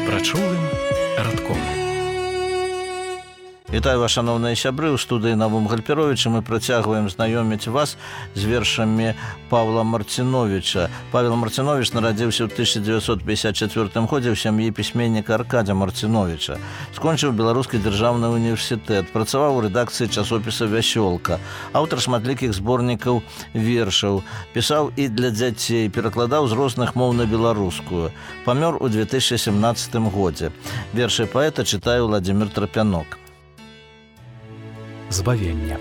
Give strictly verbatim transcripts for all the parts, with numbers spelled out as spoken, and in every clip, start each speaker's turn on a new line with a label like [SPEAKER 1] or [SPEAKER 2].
[SPEAKER 1] прачулым радком.
[SPEAKER 2] Вітаю вас, шановныя сябры, у студыі Навум Гальперовіча. Мы працягваем знаёміць вас з вершамі Павла Марциновича. Павел Марцинович нарадзіўся ў тысяча дзевяцьсот пятьдесят четвёртым годзе ў сям'і пісьменніка Аркадзя Марциновича. Скончыў Беларускі дзяржаўны універсітэт, працаваў у рэдакцыі часопіса «Вясёлка». Аўтар шматлікіх зборнікаў вершаў, пісаў і для дзяцей, перакладаў з розных моў на беларускую. Памёр у две тысячи семнадцатым годзе. Вершы паэта чытае Владзімір Трапянок.
[SPEAKER 1] Збавення.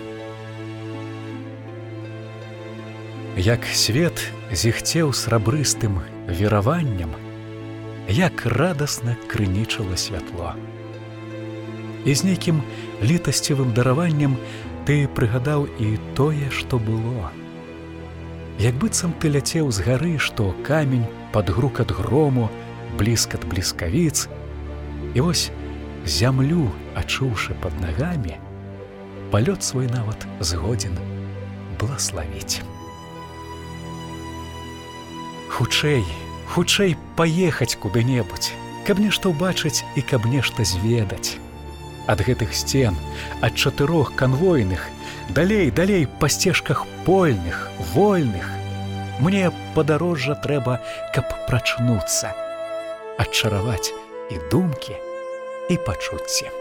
[SPEAKER 1] Як свет зіхцеў срабрыстым вераваннем, як радасна крынічыла святло. І з нейкім літасцівым дараваннем ты прыгадаў і тое, што было. Як быццам ты ляцеў з гары, што камень пад грукат грому, бліскат бліскавіц, і вось зямлю, ачуўшы пад нагамі, палёт свой нават згодзін блаславіць. Хутчэй, хутчэй паехаць куды-небудзь, каб нешта ўбачыць і каб нешта зведаць. Ад гэтых сцен, ад чатырох канвойных, далей, далей па сцежках польных, вольных, мне падарожжа трэба, каб прачнуцца, адчараваць і думкі, і пачуцці.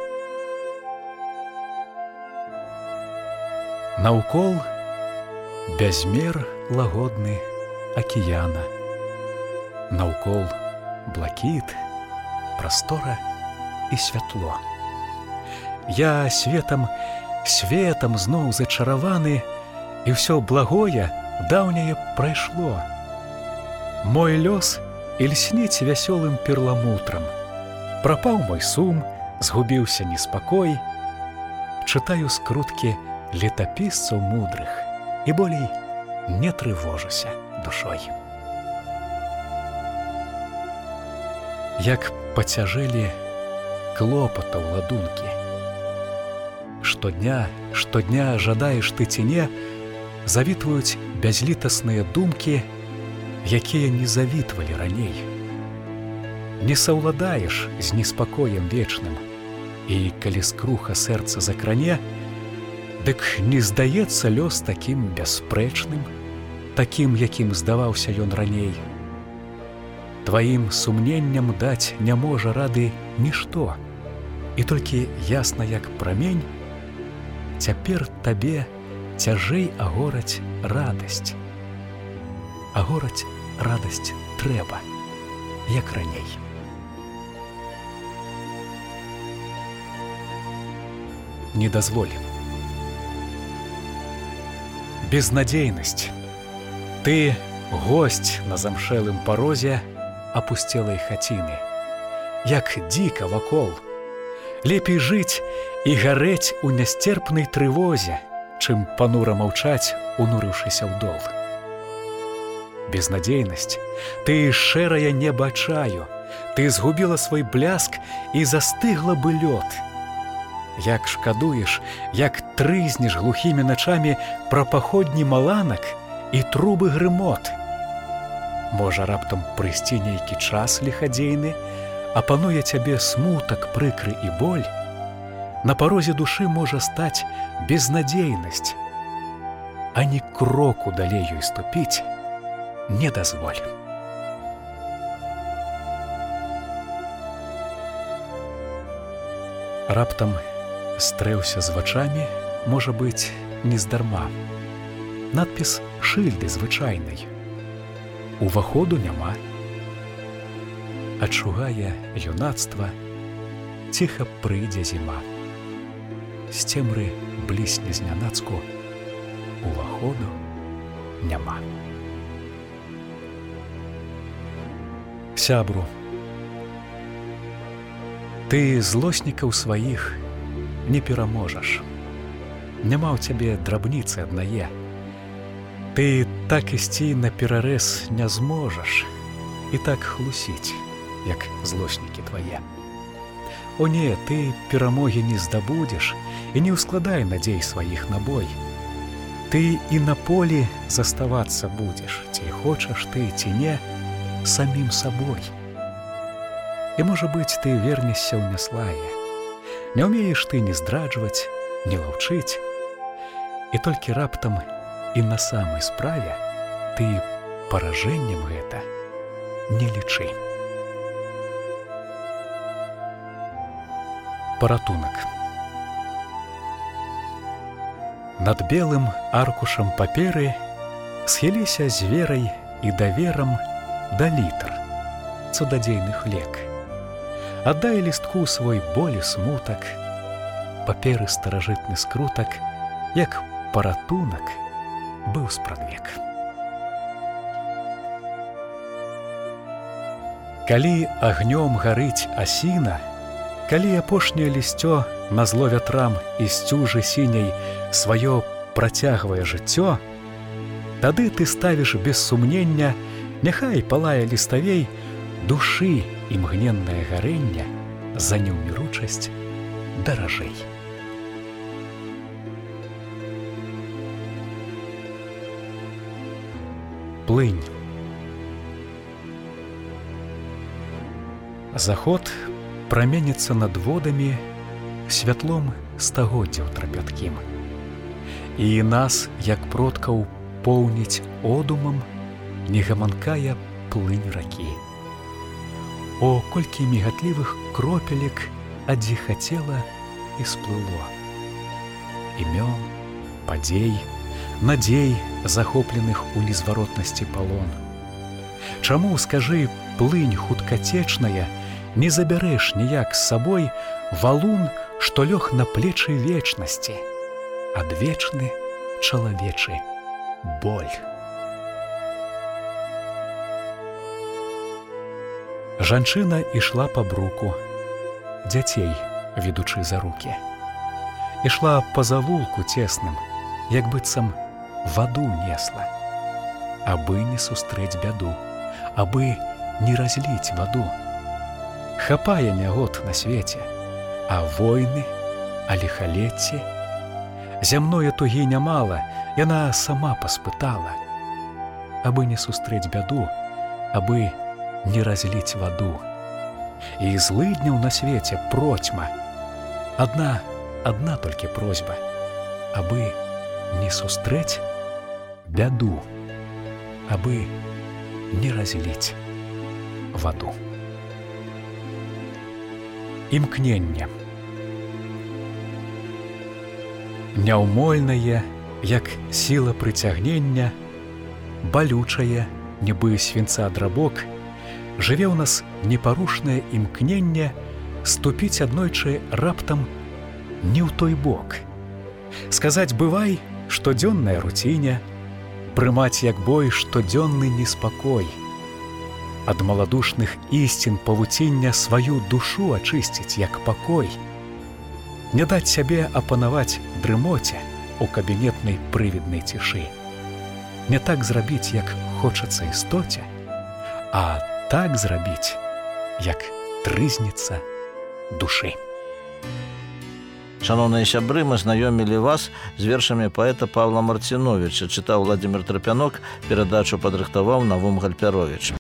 [SPEAKER 1] Наўкол бязмер лагодны акіяна. Наўкол блакіт, прастора і святло. Я светам, светам зноў зачараваны, і ўсё благое, даўняе прайшло. Мой лёс ільсніць вясёлым перламутрам. Прапаў мой сум, згубіўся неспакой. Чытаю скруткі летапісцаў мудрых і болей не трывожуся душой. Як пацяжэлі клопатаў ладункі. Штодня, штодня жадаеш ты ці не, завітваюць бязлітасныя думкі, якія не завітвалі раней. Не саўладаеш з неспакоем вечным, і калі скруха сэрца закране, дык не здаецца лёс такім бясспрэчным, такім, якім здаваўся ён раней. Тваім сумненням даць не можа рады нішто, і толькі ясна, як прамень, цяпер табе цяжэй агораць радасць. Агораць радасць трэба, як раней. Не дазволь. Безнадзейнасць. Ты госць на замшэлым парозе апусцелай хаціны. Як дзіка вакол. Лепей жыць і гарэць у нясцерпнай трывозе, чым панура маўчаць, унурыўшыся ў дол. Безнадзейнасць. Ты шэрае неба чаю. Ты згубіла свой бляск і застыгла бы лёд. Як шкадуеш, як трызнеш глухімі начамі пра паходні маланак і трубы грымот. Можа, раптам прыйсці нейкі час ліхадзейны, апануе цябе смутак, прыкры і боль. На парозе душы можа стаць безнадзейнасць, а ні кроку далей ёй ступіць не дазволь. Раптам стрэўся з вачамі, можа быць, нездарма. Надпіс шыльды звычайнай. Уваходу няма. Адшугае юнацтва, ціха прыйдзе зіма. З цемры блісне знянацку, уваходу няма. Сябру, ты злоснікаў сваіх не пераможаш. Няма ў цябе драбніцы аднае. Ты так ісці на перарэз не зможаш і так хлусіць, як злоснікі твае. О не, ты перамогі не здабудзеш і не ўскладай надзей сваіх на бой. Ты і на полі заставацца будзеш, ці хочаш ты, ці не, самім сабой. І, можа быць, ты вернешся ў няслае. Не ўмееш ты ні здраджваць, ні лаўчыць. І толькі раптам і на самай справе ты паражэннем гэта не лічы. Паратунак. Над белым аркушам паперы схіліся з верай і даверам да літр цудадзейных лек. Аддай лістку свой боль і смутак, паперы старажытны скрутак, як паратунак быў спрадвек. Калі агнём гарыць асіна, калі апошняе лісцё назло вятрам і сцюжы сіняй сваё працягвае жыццё, тады ты ставіш без сумнення, няхай палае ліставей, душы імгненнае гарэнне за неўміручасць даражэй. Плынь. Заход праменіцца над водамі святлом стагоддзяў трапяткім. І нас, як продкаў, поўніць одумам негаманкая плынь ракі. О, колькі мігатлівых кропелек адзіхацела і сплыло. Імён, падзей, надзей, захопленых у незваротнасці палон. Чаму, скажы, плынь хуткацечная, не забярэш ніяк з сабой валун, што лёг на плечы вечнасці, адвечны чалавечы боль. Жанчына ішла па бруку, дзяцей ведучы за рукі. Ішла па завулку цесным, як быццам ваду несла. Абы не сустрэць бяду, абы не разліць ваду. Хапае нягод на свеце, а войны, а ліхалецце. Зямное тугі нямала, яна сама паспытала. Абы не сустрэць бяду, абы не разліць ваду. І злыдняў на свеце процьма. Адна, адна толькі просьба, абы не сустрэць бяду, абы не разліць ваду. Імкненне. Няўмольнае, як сіла прыцягнення, балючае, нібы свінца драбок, жыве ў нас непарушнае імкненне ступіць аднойчы раптам не ў той бок. Сказаць бывай штодзённая руціння, прымаць як бой штодзённы неспакой. Ад маладушных ісцін павуціння сваю душу ачысціць як пакой. Не даць сябе апанаваць дрымоце у кабінетнай прывіднай цішы. Не так зрабіць, як хочацца істоце, а так зрабіць, як трызніцца душы.
[SPEAKER 2] Шановныя сябры, мы знаёмілі вас з вершамі паэта Павла Марциновича. Чытаў Владимир Трапянок, перадачу падрыхтаваў Навум Гальпярович.